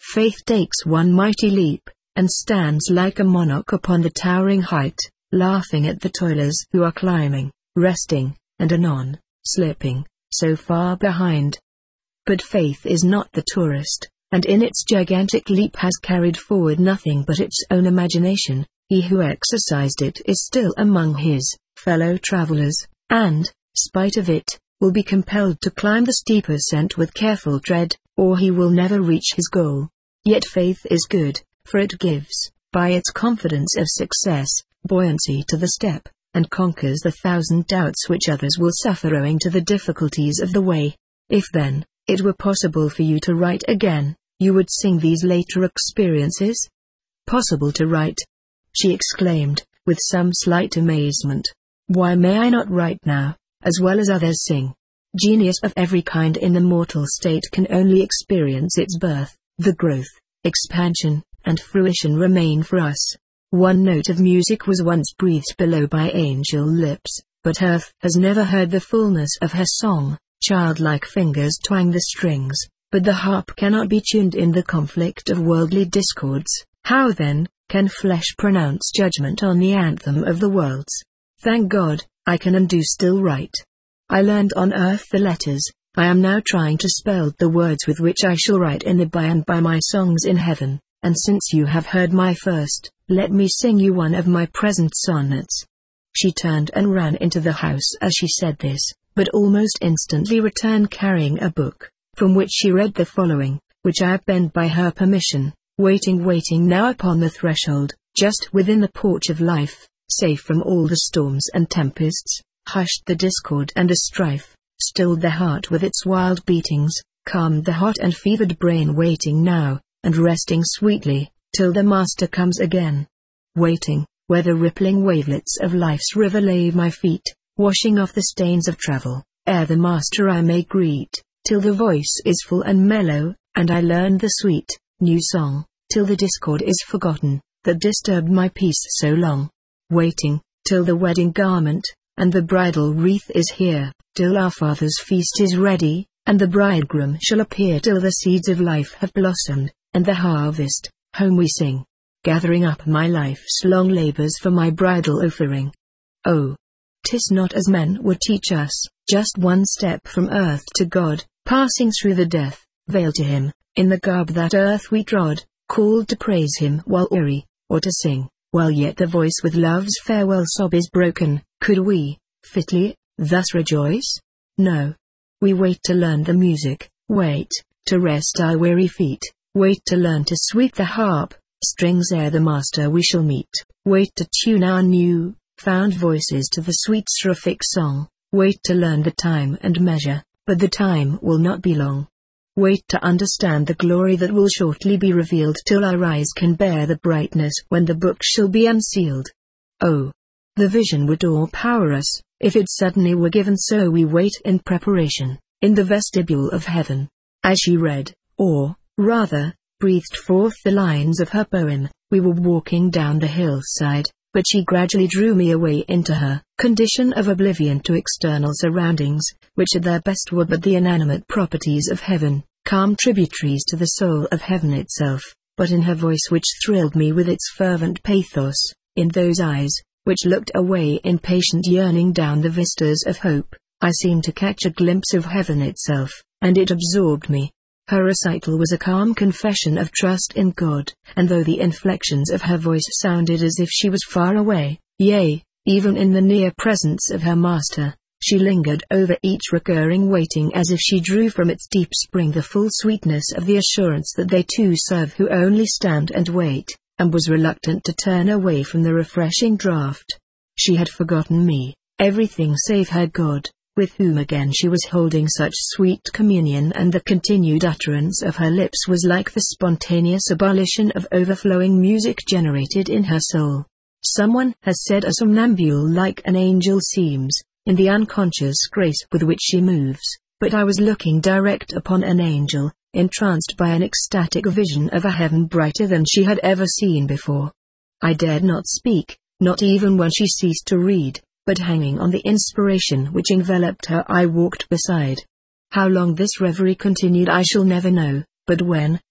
Faith takes one mighty leap, and stands like a monarch upon the towering height, laughing at the toilers who are climbing, resting, and anon, slipping, so far behind. But faith is not the tourist, and in its gigantic leap has carried forward nothing but its own imagination. He who exercised it is still among his fellow travelers, and, spite of it, will be compelled to climb the steep ascent with careful tread, or he will never reach his goal. Yet faith is good, for it gives, by its confidence of success, buoyancy to the step, and conquers the thousand doubts which others will suffer owing to the difficulties of the way. If then, it were possible for you to write again, you would sing these later experiences? Possible to write? She exclaimed, with some slight amazement. Why may I not write now, as well as others sing? Genius of every kind in the mortal state can only experience its birth, the growth, expansion, and fruition remain for us. One note of music was once breathed below by angel lips, but earth has never heard the fullness of her song. Childlike fingers twang the strings, but the harp cannot be tuned in the conflict of worldly discords. How then, can flesh pronounce judgment on the anthem of the worlds? Thank God, I can and do still write. I learned on earth the letters, I am now trying to spell the words with which I shall write in the by and by my songs in heaven, and since you have heard my first, let me sing you one of my present sonnets. She turned and ran into the house as she said this, but almost instantly returned carrying a book, from which she read the following, which I append by her permission. Waiting now upon the threshold, just within the porch of life, safe from all the storms and tempests, hushed the discord and the strife, stilled the heart with its wild beatings, calmed the hot and fevered brain. Waiting now, and resting sweetly, till the Master comes again. Waiting, where the rippling wavelets of life's river lave my feet, washing off the stains of travel, ere the Master I may greet, till the voice is full and mellow, and I learn the sweet, new song, till the discord is forgotten, that disturbed my peace so long. Waiting, till the wedding garment, and the bridal wreath is here, till our Father's feast is ready, and the bridegroom shall appear, till the seeds of life have blossomed, and the harvest, home we sing, gathering up my life's long labors for my bridal offering. Oh, 'tis not as men would teach us, just one step from earth to God, passing through the death veil to Him, in the garb that earth we trod, called to praise Him while weary, or to sing, while yet the voice with love's farewell sob is broken. Could we, fitly, thus rejoice? No. We wait to learn the music, wait, to rest our weary feet, wait to learn to sweep the harp strings ere the Master we shall meet, wait to tune our new found voices to the sweet strophic song, wait to learn the time and measure, but the time will not be long. Wait to understand the glory that will shortly be revealed, till our eyes can bear the brightness when the book shall be unsealed. Oh, the vision would o'erpower us, if it suddenly were given. So we wait in preparation, in the vestibule of heaven. As she read, or, rather, breathed forth the lines of her poem, we were walking down the hillside, but she gradually drew me away into her condition of oblivion to external surroundings, which at their best were but the inanimate properties of heaven, calm tributaries to the soul of heaven itself, but in her voice which thrilled me with its fervent pathos, in those eyes, which looked away in patient yearning down the vistas of hope, I seemed to catch a glimpse of heaven itself, and it absorbed me. Her recital was a calm confession of trust in God, and though the inflections of her voice sounded as if she was far away, yea, even in the near presence of her Master, she lingered over each recurring waiting as if she drew from its deep spring the full sweetness of the assurance that they too serve who only stand and wait, and was reluctant to turn away from the refreshing draught. She had forgotten me, everything save her God, with whom again she was holding such sweet communion, and the continued utterance of her lips was like the spontaneous abolition of overflowing music generated in her soul. Someone has said a somnambule like an angel seems, in the unconscious grace with which she moves, but I was looking direct upon an angel, entranced by an ecstatic vision of a heaven brighter than she had ever seen before. I dared not speak, not even when she ceased to read, but hanging on the inspiration which enveloped her I walked beside. How long this reverie continued I shall never know, but when,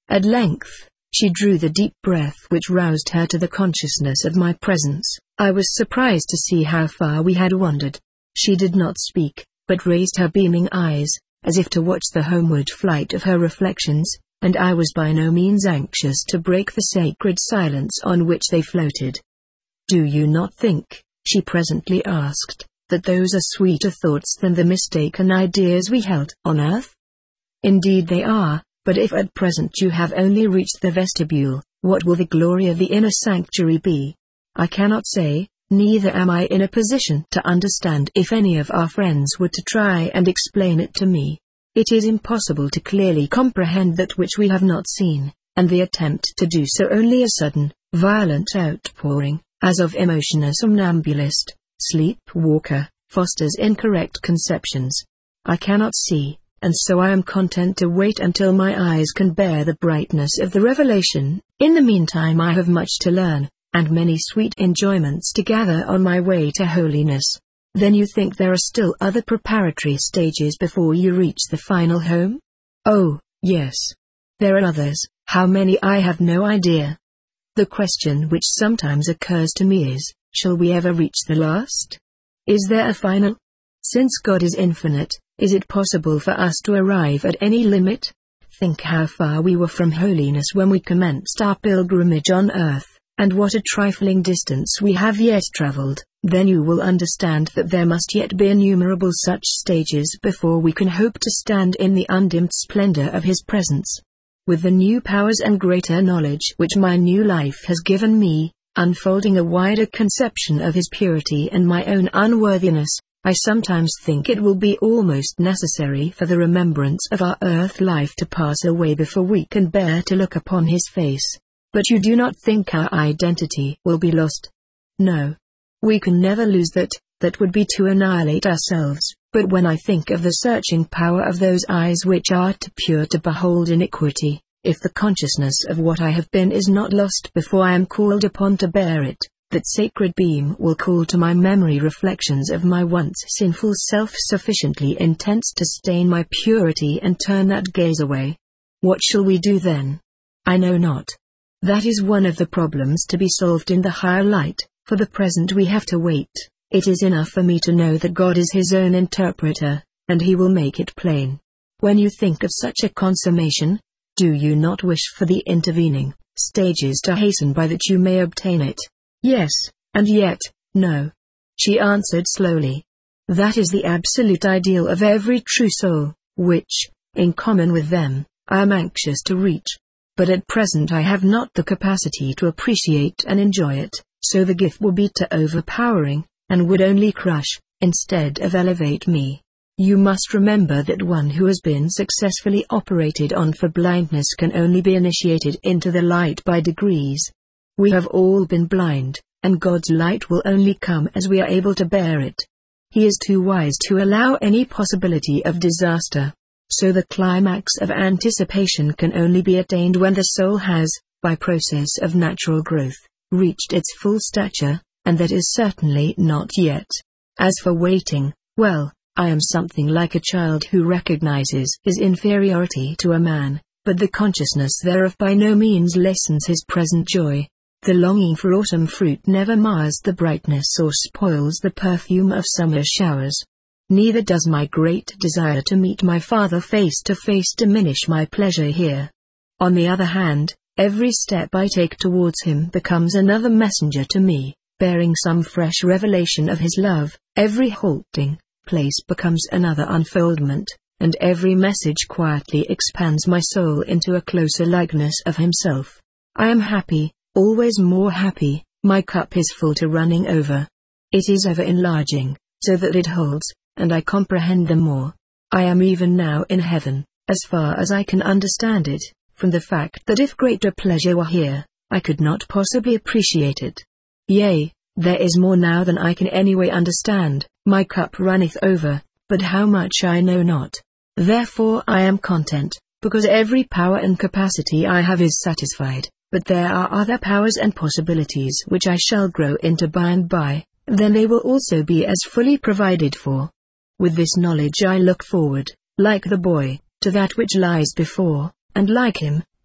At length, she drew the deep breath which roused her to the consciousness of my presence. I was surprised to see how far we had wandered. She did not speak, but raised her beaming eyes, as if to watch the homeward flight of her reflections, and I was by no means anxious to break the sacred silence on which they floated. "Do you not think," she presently asked, "that those are sweeter thoughts than the mistaken ideas we held on earth?" "Indeed they are, but if at present you have only reached the vestibule, what will the glory of the inner sanctuary be? I cannot say, neither am I in a position to understand if any of our friends were to try and explain it to me. It is impossible to clearly comprehend that which we have not seen, and the attempt to do so only a sudden, violent outpouring, as of emotion a somnambulist, sleep-walker, fosters incorrect conceptions. I cannot see, and so I am content to wait until my eyes can bear the brightness of the revelation. In the meantime I have much to learn, and many sweet enjoyments to gather on my way to holiness." "Then you think there are still other preparatory stages before you reach the final home?" "Oh, yes. There are others, how many I have no idea. The question which sometimes occurs to me is, shall we ever reach the last? Is there a final? Since God is infinite, is it possible for us to arrive at any limit? Think how far we were from holiness when we commenced our pilgrimage on earth, and what a trifling distance we have yet traveled. Then you will understand that there must yet be innumerable such stages before we can hope to stand in the undimmed splendor of His presence. With the new powers and greater knowledge which my new life has given me, unfolding a wider conception of His purity and my own unworthiness, I sometimes think it will be almost necessary for the remembrance of our earth life to pass away before we can bear to look upon His face. But you do not think our identity will be lost?" "No. We can never lose that. That would be to annihilate ourselves. But when I think of the searching power of those eyes which are too pure to behold iniquity, if the consciousness of what I have been is not lost before I am called upon to bear it, that sacred beam will call to my memory reflections of my once sinful self sufficiently intense to stain my purity and turn that gaze away. What shall we do then? I know not. That is one of the problems to be solved in the higher light. For the present we have to wait. It is enough for me to know that God is His own interpreter, and He will make it plain. When you think of such a consummation, do you not wish for the intervening stages to hasten by that you may obtain it?" "Yes, and yet, no," she answered slowly. "That is the absolute ideal of every true soul, which, in common with them, I am anxious to reach. But at present I have not the capacity to appreciate and enjoy it. So the gift will be too overpowering, and would only crush, instead of elevate me. You must remember that one who has been successfully operated on for blindness can only be initiated into the light by degrees. We have all been blind, and God's light will only come as we are able to bear it. He is too wise to allow any possibility of disaster. So the climax of anticipation can only be attained when the soul has, by process of natural growth, reached its full stature, and that is certainly not yet. As for waiting, well, I am something like a child who recognizes his inferiority to a man, but the consciousness thereof by no means lessens his present joy. The longing for autumn fruit never mars the brightness or spoils the perfume of summer showers. Neither does my great desire to meet my Father face to face diminish my pleasure here. On the other hand, every step I take towards Him becomes another messenger to me, bearing some fresh revelation of His love. Every halting place becomes another unfoldment, and every message quietly expands my soul into a closer likeness of Himself. I am happy, always more happy. My cup is full to running over. It is ever enlarging, so that it holds, and I comprehend the more. I am even now in heaven, as far as I can understand it, from the fact that if greater pleasure were here, I could not possibly appreciate it. Yea, there is more now than I can anyway understand. My cup runneth over, but how much I know not. Therefore I am content, because every power and capacity I have is satisfied. But there are other powers and possibilities which I shall grow into by and by, then they will also be as fully provided for. With this knowledge I look forward, like the boy, to that which lies before, and like him,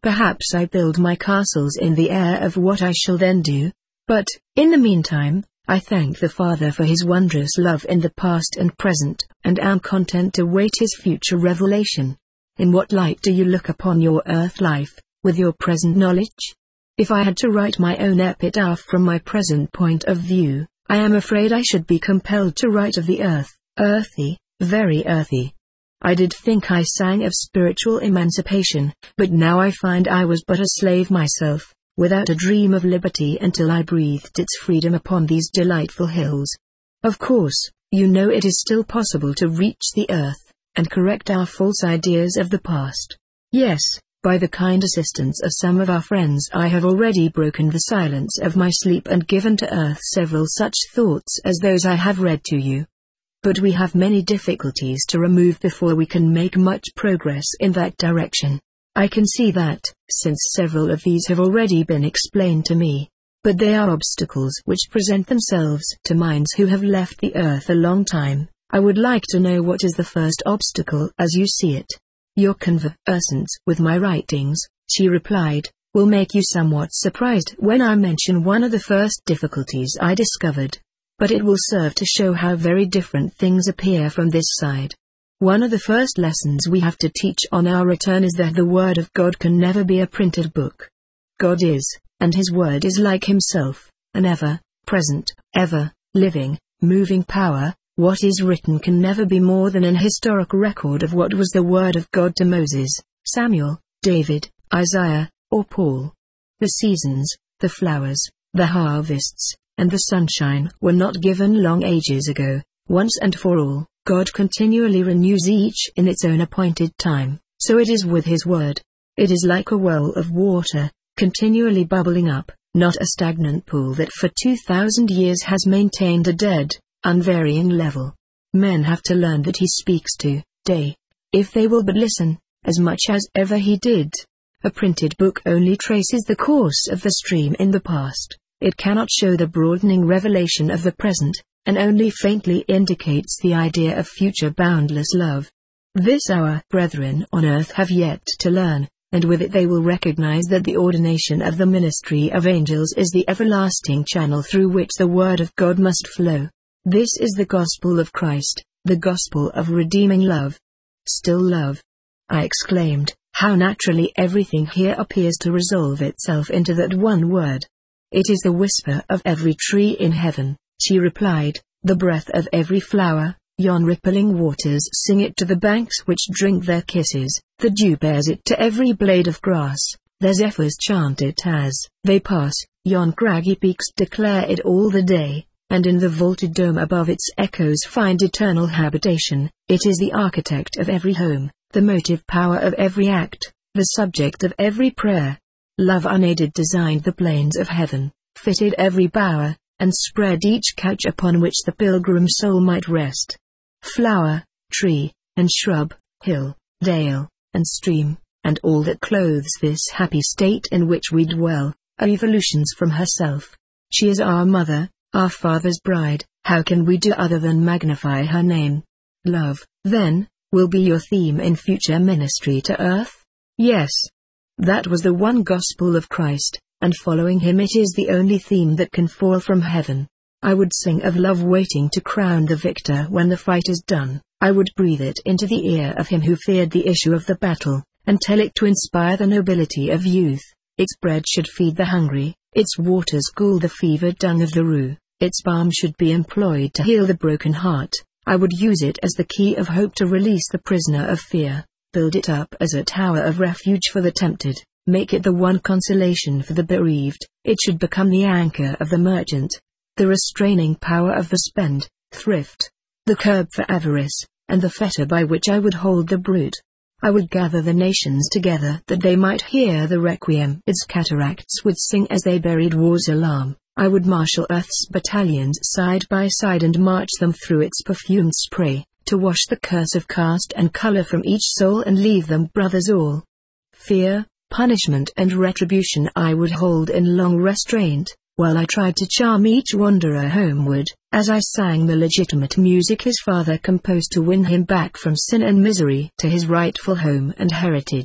Perhaps I build my castles in the air of what I shall then do. But, in the meantime, I thank the Father for his wondrous love in the past and present, and am content to wait his future revelation. In what light do you look upon your earth life, with your present knowledge? If I had to write my own epitaph from my present point of view, I am afraid I should be compelled to write of the earth, earthy, very earthy. I did think I sang of spiritual emancipation, but now I find I was but a slave myself, without a dream of liberty until I breathed its freedom upon these delightful hills. Of course, you know it is still possible to reach the earth, and correct our false ideas of the past. Yes, by the kind assistance of some of our friends I have already broken the silence of my sleep and given to earth several such thoughts as those I have read to you. But we have many difficulties to remove before we can make much progress in that direction. I can see that, since several of these have already been explained to me. But they are obstacles which present themselves to minds who have left the earth a long time. I would like to know what is the first obstacle as you see it. Your conversance with my writings, she replied, will make you somewhat surprised when I mention one of the first difficulties I discovered. But it will serve to show how very different things appear from this side. One of the first lessons we have to teach on our return is that the Word of God can never be a printed book. God is, and his Word is like himself, an ever-present, ever-living, moving power. What is written can never be more than an historical record of what was the Word of God to Moses, Samuel, David, Isaiah, or Paul. The seasons, the flowers, the harvests, and the sunshine were not given long ages ago. Once and for all, God continually renews each in its own appointed time. So it is with his word. It is like a well of water, continually bubbling up, not a stagnant pool that for 2,000 years has maintained a dead, unvarying level. Men have to learn that he speaks to day, if they will but listen, as much as ever he did. A printed book only traces the course of the stream in the past. It cannot show the broadening revelation of the present, and only faintly indicates the idea of future boundless love. This our brethren on earth have yet to learn, and with it they will recognize that the ordination of the ministry of angels is the everlasting channel through which the word of God must flow. This is the gospel of Christ, the gospel of redeeming love. Still love! I exclaimed, how naturally everything here appears to resolve itself into that one word. It is the whisper of every tree in heaven, she replied, the breath of every flower. Yon rippling waters sing it to the banks which drink their kisses, the dew bears it to every blade of grass, their zephyrs chant it as they pass, yon craggy peaks declare it all the day, and in the vaulted dome above its echoes find eternal habitation. It is the architect of every home, the motive power of every act, the subject of every prayer. Love unaided designed the plains of heaven, fitted every bower, and spread each couch upon which the pilgrim soul might rest. Flower, tree, and shrub, hill, dale, and stream, and all that clothes this happy state in which we dwell, are evolutions from herself. She is our mother, our Father's bride. How can we do other than magnify her name? Love, then, will be your theme in future ministry to earth? Yes. That was the one gospel of Christ, and following him it is the only theme that can fall from heaven. I would sing of love waiting to crown the victor when the fight is done. I would breathe it into the ear of him who feared the issue of the battle, and tell it to inspire the nobility of youth. Its bread should feed the hungry, its waters cool the fevered dung of the rue, its balm should be employed to heal the broken heart. I would use it as the key of hope to release the prisoner of fear. Build it up as a tower of refuge for the tempted, make it the one consolation for the bereaved. It should become the anchor of the merchant, the restraining power of the spend-thrift, the curb for avarice, and the fetter by which I would hold the brute. I would gather the nations together that they might hear the requiem its cataracts would sing as they buried war's alarm. I would marshal earth's battalions side by side and march them through its perfumed spray, to wash the curse of caste and color from each soul and leave them brothers all. Fear, punishment and retribution I would hold in long restraint, while I tried to charm each wanderer homeward, as I sang the legitimate music his father composed to win him back from sin and misery to his rightful home and heritage.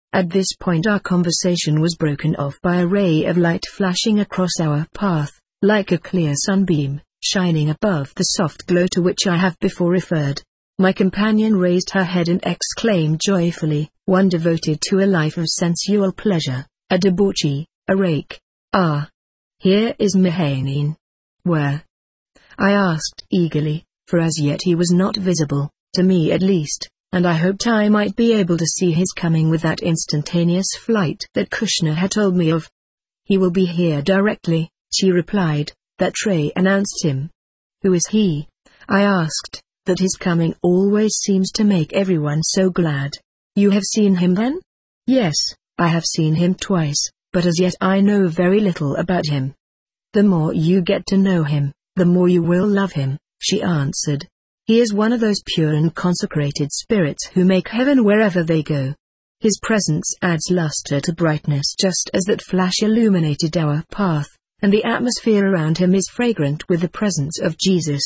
At this point our conversation was broken off by a ray of light flashing across our path, like a clear sunbeam, shining above the soft glow to which I have before referred. My companion raised her head and exclaimed joyfully, "One devoted to a life of sensual pleasure, a debauchee, a rake. Ah! Here is Mahanine." "Where?" I asked eagerly, for as yet he was not visible, to me at least, and I hoped I might be able to see his coming with that instantaneous flight that Kushner had told me of. "He will be here directly," she replied. "That tray announced him." "Who is he?" I asked. "That his coming always seems to make everyone so glad." "You have seen him then?" "Yes, I have seen him twice, but as yet I know very little about him." "The more you get to know him, the more you will love him," she answered. "He is one of those pure and consecrated spirits who make heaven wherever they go. His presence adds luster to brightness just as that flash illuminated our path, and the atmosphere around him is fragrant with the presence of Jesus.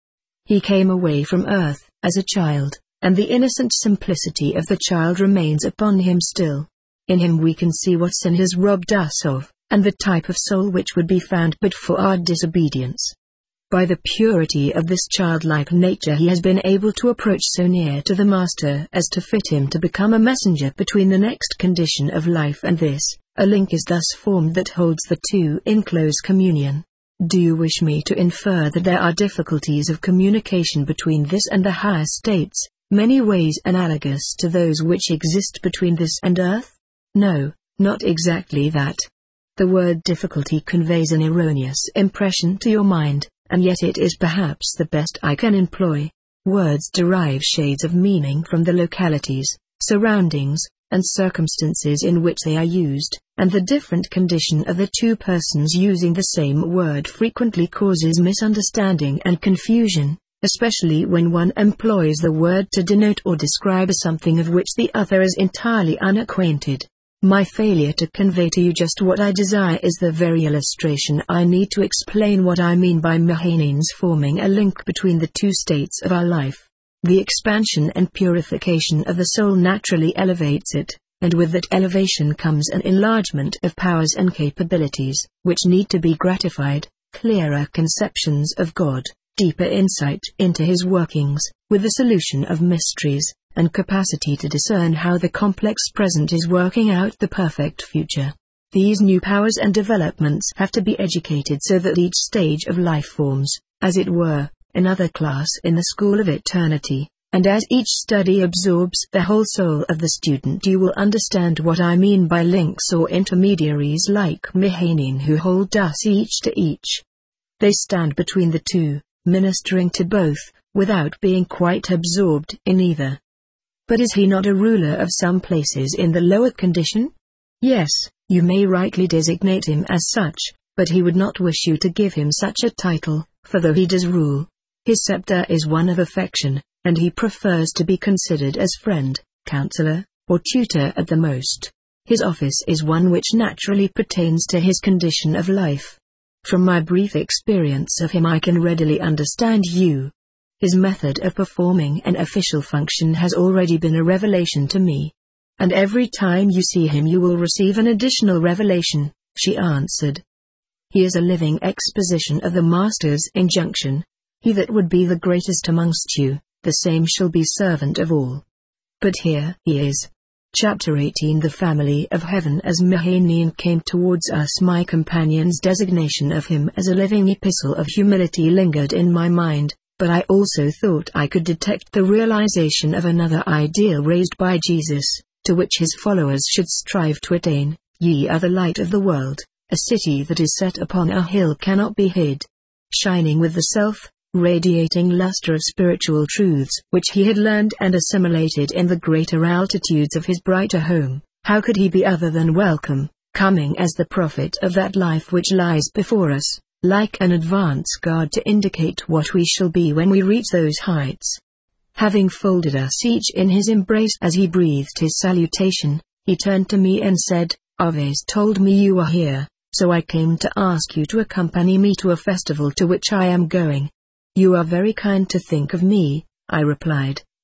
He came away from earth as a child, and the innocent simplicity of the child remains upon him still. In him we can see what sin has robbed us of, and the type of soul which would be found but for our disobedience. By the purity of this childlike nature he has been able to approach so near to the Master as to fit him to become a messenger between the next condition of life and this. A link is thus formed that holds the two in close communion. Do you wish me to infer that there are difficulties of communication between this and the higher states, many ways analogous to those which exist between this and earth? No, not exactly that. The word difficulty conveys an erroneous impression to your mind, and yet it is perhaps the best I can employ. Words derive shades of meaning from the localities, surroundings, and circumstances in which they are used, and the different condition of the two persons using the same word frequently causes misunderstanding and confusion, especially when one employs the word to denote or describe something of which the other is entirely unacquainted. My failure to convey to you just what I desire is the very illustration I need to explain what I mean by Mahanine's forming a link between the two states of our life. The expansion and purification of the soul naturally elevates it, and with that elevation comes an enlargement of powers and capabilities, which need to be gratified, clearer conceptions of God, deeper insight into His workings, with the solution of mysteries, and capacity to discern how the complex present is working out the perfect future. These new powers and developments have to be educated so that each stage of life forms, as it were, another class in the school of eternity, and as each study absorbs the whole soul of the student you will understand what I mean by links or intermediaries like Mahanine who hold us each to each. They stand between the two, ministering to both, without being quite absorbed in either. But is he not a ruler of some places in the lower condition? Yes, you may rightly designate him as such, but he would not wish you to give him such a title, for though he does rule, his scepter is one of affection, and he prefers to be considered as friend, counselor, or tutor at the most. His office is one which naturally pertains to his condition of life. From my brief experience of him I can readily understand you. His method of performing an official function has already been a revelation to me. And every time you see him you will receive an additional revelation, she answered. He is a living exposition of the Master's injunction. He that would be the greatest amongst you, the same shall be servant of all. But here he is. Chapter 18 The Family of Heaven. As Mahanine came towards us my companion's designation of him as a living epistle of humility lingered in my mind. But I also thought I could detect the realization of another ideal raised by Jesus, to which his followers should strive to attain. Ye are the light of the world, a city that is set upon a hill cannot be hid. Shining with the self-radiating luster of spiritual truths which he had learned and assimilated in the greater altitudes of his brighter home, how could he be other than welcome, coming as the prophet of that life which lies before us, like an advance guard to indicate what we shall be when we reach those heights. Having folded us each in his embrace as he breathed his salutation, he turned to me and said, Aves told me you are here, so I came to ask you to accompany me to a festival to which I am going. You are very kind to think of me, I replied,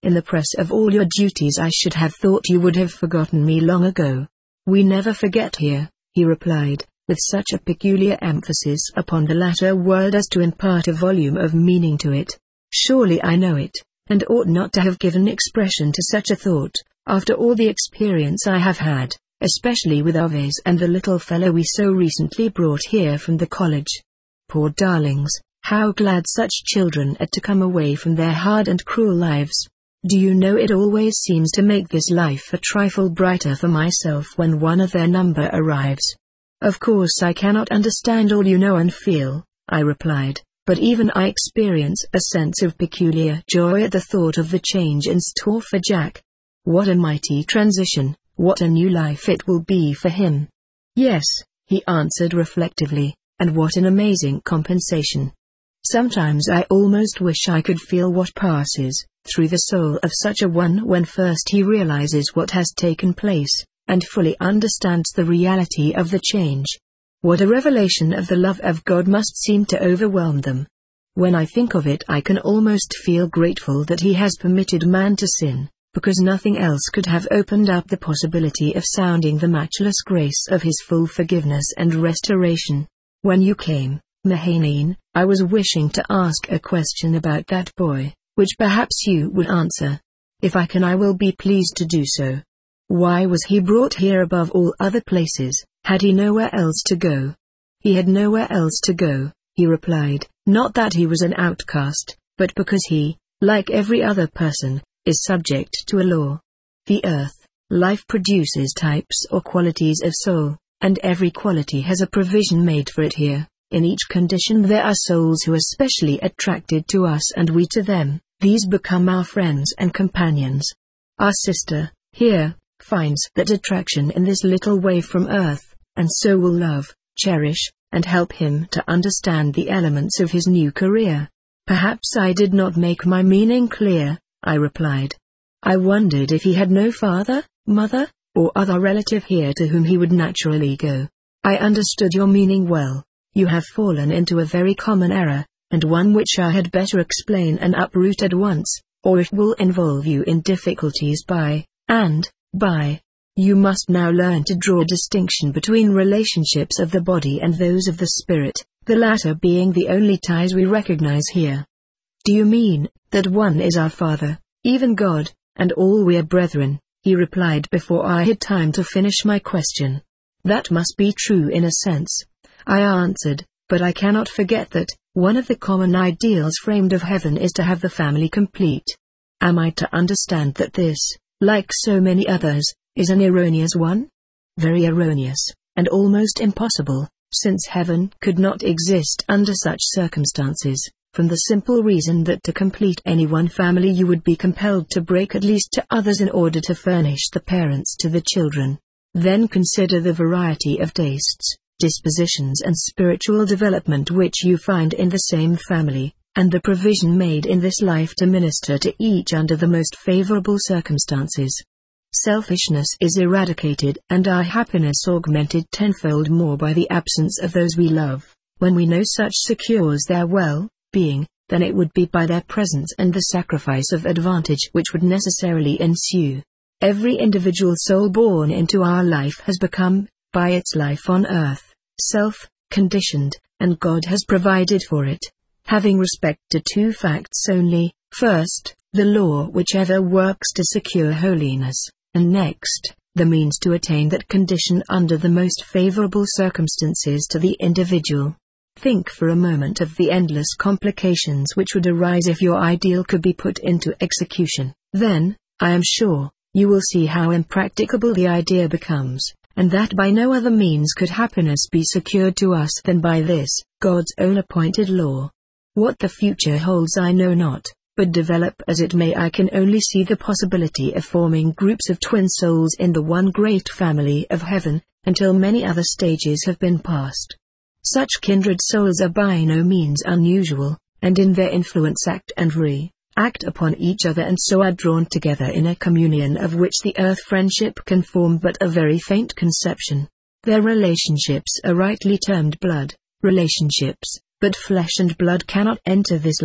In the press of all your duties I should have thought you would have forgotten me long ago. We never forget here, he replied, with such a peculiar emphasis upon the latter word as to impart a volume of meaning to it. Surely I know it, and ought not to have given expression to such a thought, after all the experience I have had, especially with Aves and the little fellow we so recently brought here from the college. Poor darlings, how glad such children are to come away from their hard and cruel lives. Do you know, it always seems to make this life a trifle brighter for myself when one of their number arrives. Of course I cannot understand all you know and feel, I replied, but even I experience a sense of peculiar joy at the thought of the change in store for Jack. What a mighty transition, what a new life it will be for him. Yes, he answered reflectively, and what an amazing compensation. Sometimes I almost wish I could feel what passes through the soul of such a one when first he realizes what has taken place, and fully understands the reality of the change. What a revelation of the love of God must seem to overwhelm them. When I think of it I can almost feel grateful that he has permitted man to sin, because nothing else could have opened up the possibility of sounding the matchless grace of his full forgiveness and restoration. When you came, Mahanine, I was wishing to ask a question about that boy, which perhaps you would answer. If I can I will be pleased to do so. Why was he brought here above all other places? Had he nowhere else to go? He had nowhere else to go, he replied, not that he was an outcast, but because he, like every other person, is subject to a law. The earth, life produces types or qualities of soul, and every quality has a provision made for it here. In each condition there are souls who are specially attracted to us and we to them. These become our friends and companions. Our sister, here, finds that attraction in this little way from earth, and so will love, cherish, and help him to understand the elements of his new career. Perhaps I did not make my meaning clear, I replied. I wondered if he had no father, mother, or other relative here to whom he would naturally go. I understood your meaning well. You have fallen into a very common error, and one which I had better explain and uproot at once, or it will involve you in difficulties by and by. You must now learn to draw a distinction between relationships of the body and those of the spirit, the latter being the only ties we recognize here. Do you mean that one is our Father, even God, and all we are brethren? He replied before I had time to finish my question. That must be true in a sense, I answered, but I cannot forget that one of the common ideals framed of heaven is to have the family complete. Am I to understand that this, like so many others, is an erroneous one? Very erroneous, and almost impossible, since heaven could not exist under such circumstances, from the simple reason that to complete any one family you would be compelled to break at least to others in order to furnish the parents to the children. Then consider the variety of tastes, dispositions and spiritual development which you find in the same family, and the provision made in this life to minister to each under the most favorable circumstances. Selfishness is eradicated and our happiness augmented tenfold more by the absence of those we love, when we know such secures their well-being, than it would be by their presence and the sacrifice of advantage which would necessarily ensue. Every individual soul born into our life has become, by its life on earth, self-conditioned, and God has provided for it, having respect to two facts only: first, the law which ever works to secure holiness, and next, the means to attain that condition under the most favorable circumstances to the individual. Think for a moment of the endless complications which would arise if your ideal could be put into execution. Then, I am sure, you will see how impracticable the idea becomes, and that by no other means could happiness be secured to us than by this, God's own appointed law. What the future holds I know not, but develop as it may I can only see the possibility of forming groups of twin souls in the one great family of heaven, until many other stages have been passed. Such kindred souls are by no means unusual, and in their influence act and react upon each other and so are drawn together in a communion of which the earth friendship can form but a very faint conception. Their relationships are rightly termed blood relationships, but flesh and blood cannot enter this life,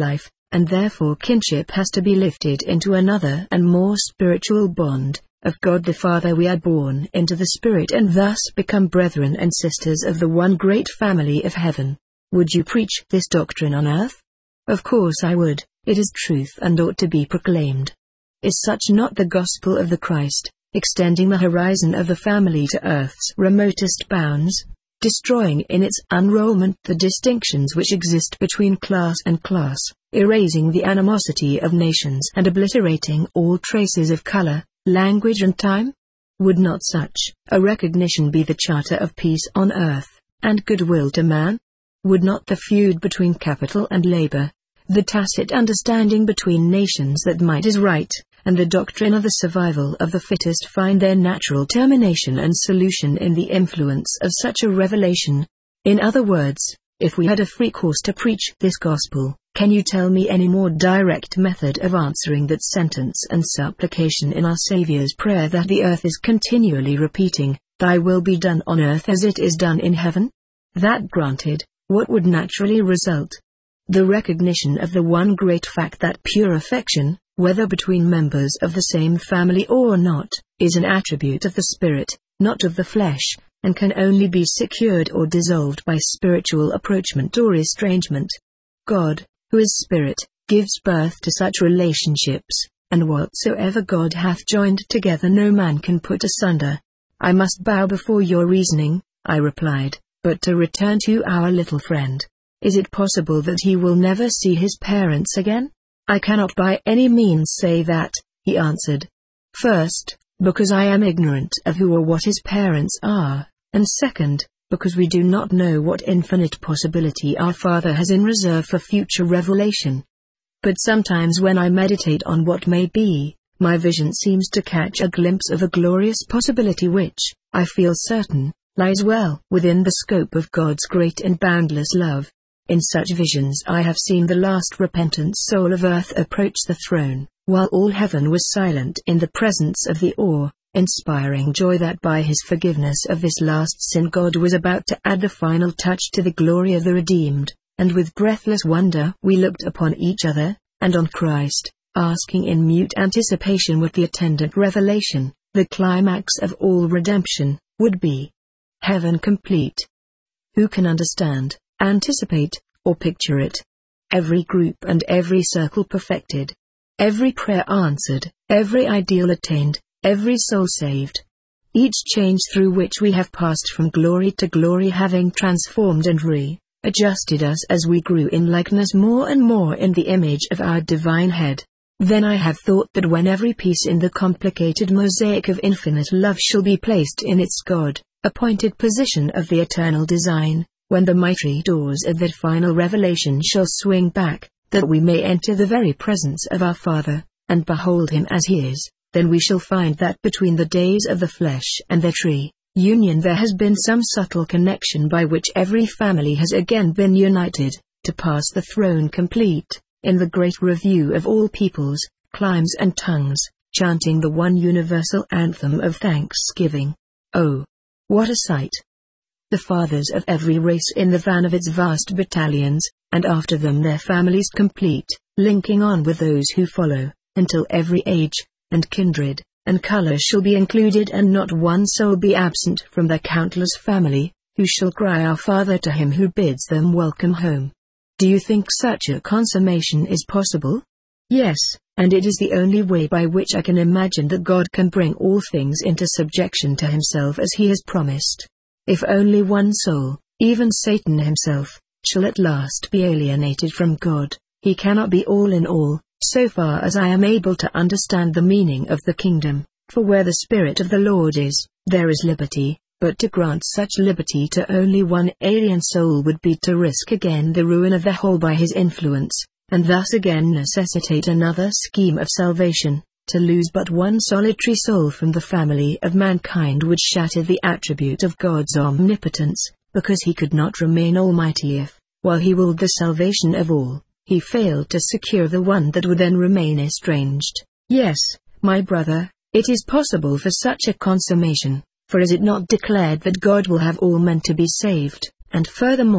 and therefore kinship has to be lifted into another and more spiritual bond. Of God the Father we are born into the Spirit and thus become brethren and sisters of the one great family of heaven. Would you preach this doctrine on earth? Of course I would. It is truth and ought to be proclaimed. Is such not the gospel of the Christ, extending the horizon of the family to earth's remotest bounds, destroying in its unrollment the distinctions which exist between class and class, erasing the animosity of nations and obliterating all traces of color, language and time? Would not such a recognition be the charter of peace on earth, and goodwill to man? Would not the feud between capital and labor, the tacit understanding between nations that might is right, and the doctrine of the survival of the fittest find their natural termination and solution in the influence of such a revelation? In other words, if we had a free course to preach this gospel, can you tell me any more direct method of answering that sentence and supplication in our Saviour's prayer that the earth is continually repeating, "Thy will be done on earth as it is done in heaven"? That granted, what would naturally result? The recognition of the one great fact that pure affection, whether between members of the same family or not, is an attribute of the Spirit, not of the flesh, and can only be secured or dissolved by spiritual approachment or estrangement. God, who is Spirit, gives birth to such relationships, and whatsoever God hath joined together no man can put asunder. I must bow before your reasoning, I replied, but to return to our little friend. Is it possible that he will never see his parents again? I cannot by any means say that, he answered. First, because I am ignorant of who or what his parents are, and second, because we do not know what infinite possibility our Father has in reserve for future revelation. But sometimes when I meditate on what may be, my vision seems to catch a glimpse of a glorious possibility which, I feel certain, lies well within the scope of God's great and boundless love. In such visions I have seen the last repentant soul of earth approach the throne, while all heaven was silent in the presence of the awe-inspiring joy that by his forgiveness of this last sin God was about to add the final touch to the glory of the redeemed, and with breathless wonder we looked upon each other, and on Christ, asking in mute anticipation what the attendant revelation, the climax of all redemption, would be. Heaven complete. Who can understand, anticipate, or picture it? Every group and every circle perfected. Every prayer answered, every ideal attained, every soul saved. Each change through which we have passed from glory to glory having transformed and adjusted us as we grew in likeness more and more in the image of our divine head. Then I have thought that when every piece in the complicated mosaic of infinite love shall be placed in its God-appointed position of the eternal design, when the mighty doors of that final revelation shall swing back, that we may enter the very presence of our Father, and behold him as he is, then we shall find that between the days of the flesh and their union there has been some subtle connection by which every family has again been united, to pass the throne complete, in the great review of all peoples, climes and tongues, chanting the one universal anthem of thanksgiving. Oh, what a sight! The fathers of every race in the van of its vast battalions, and after them their families complete, linking on with those who follow, until every age, and kindred, and color shall be included and not one soul be absent from their countless family, who shall cry Our Father to him who bids them welcome home. Do you think such a consummation is possible? Yes, and it is the only way by which I can imagine that God can bring all things into subjection to himself as he has promised. If only one soul, even Satan himself, shall at last be alienated from God, he cannot be all in all, so far as I am able to understand the meaning of the kingdom, for where the Spirit of the Lord is, there is liberty, but to grant such liberty to only one alien soul would be to risk again the ruin of the whole by his influence, and thus again necessitate another scheme of salvation. To lose but one solitary soul from the family of mankind would shatter the attribute of God's omnipotence, because he could not remain almighty if, while he willed the salvation of all, he failed to secure the one that would then remain estranged. Yes, my brother, it is possible for such a consummation, for is it not declared that God will have all men to be saved, and furthermore,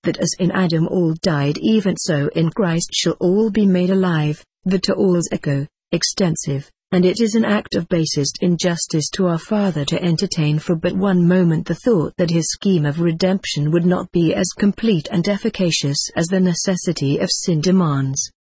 that as in Adam all died even so in Christ shall all be made alive, the to all's echo, extensive, and it is an act of basest injustice to our Father to entertain for but one moment the thought that his scheme of redemption would not be as complete and efficacious as the necessity of sin demands.